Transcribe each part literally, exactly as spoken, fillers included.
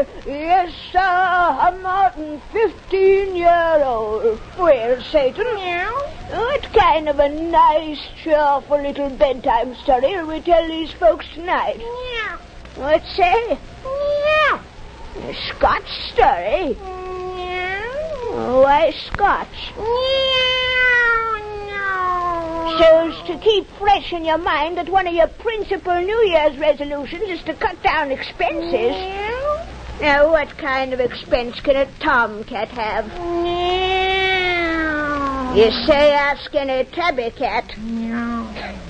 sir. Yes, sir. I'm not fifteen-year-old. Well, Satan. What kind of a nice, cheerful little bedtime story will we tell these folks tonight? Yeah. What say? Yeah. A Scotch story? Yeah. Why Scotch? So's to keep fresh in your mind that one of your principal New Year's resolutions is to cut down expenses. Yeah. Now, what kind of expense can a tomcat have? Yeah. You say ask any tabby cat. Yeah.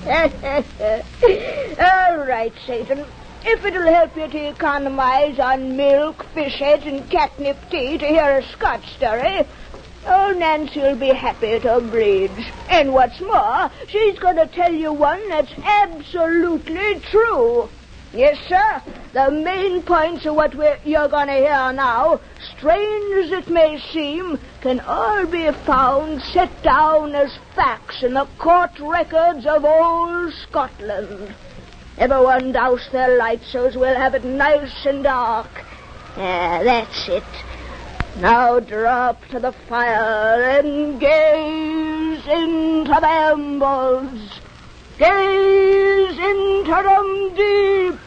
All right, Satan. If it'll help you to economize on milk, fish heads, and catnip tea to hear a Scotch story, old Nancy will be happy to oblige. And what's more, she's going to tell you one that's absolutely true. Yes, sir. The main points of what we're, you're going to hear now, strange as it may seem, can all be found set down as facts in the court records of old Scotland. Everyone douse their lights so's we'll have it nice and dark. Ah, that's it. Now drop to the fire and gaze into the embers. Gaze into them deep